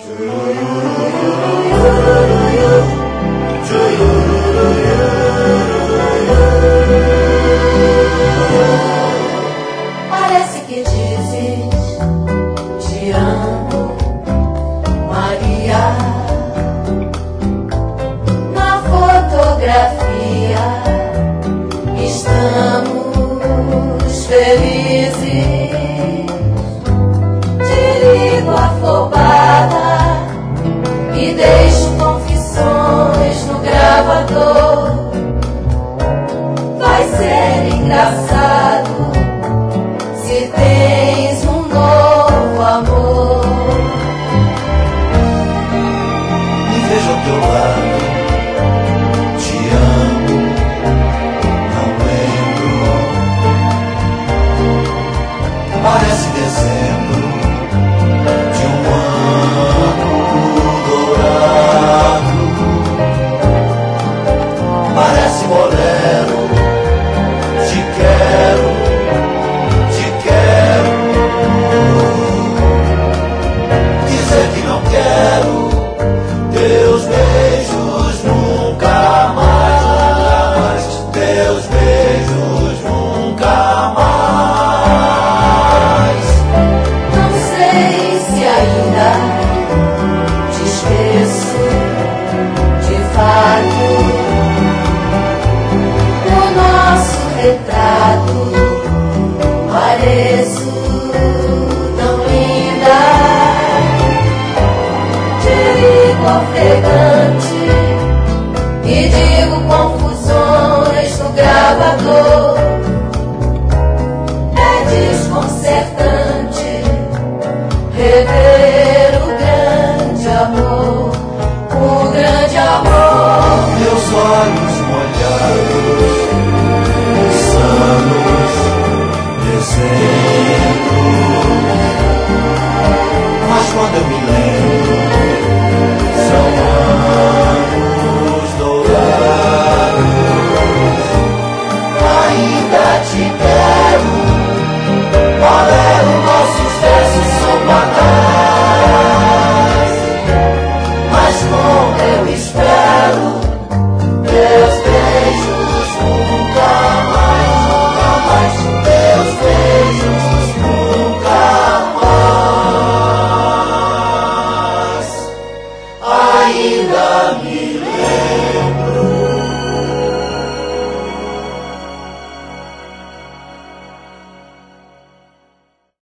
Parece que dizes te amo, Maria. Na fotografia estamos felizes. Te ligo afobada e deixo confissões no gravador. Vai ser engraçado se tens um novo amor. Me vejo ao teu lado, te amo, não lembro. Parece dezembro de um ano dourado. Parece bolero, te quero, te quero. Dizer que não quero teus beijos nunca mais, teus beijos nunca mais. Não sei se ainda te esqueço de fato. No nosso retrato pareço tão linda. Te ligo ofegante e digo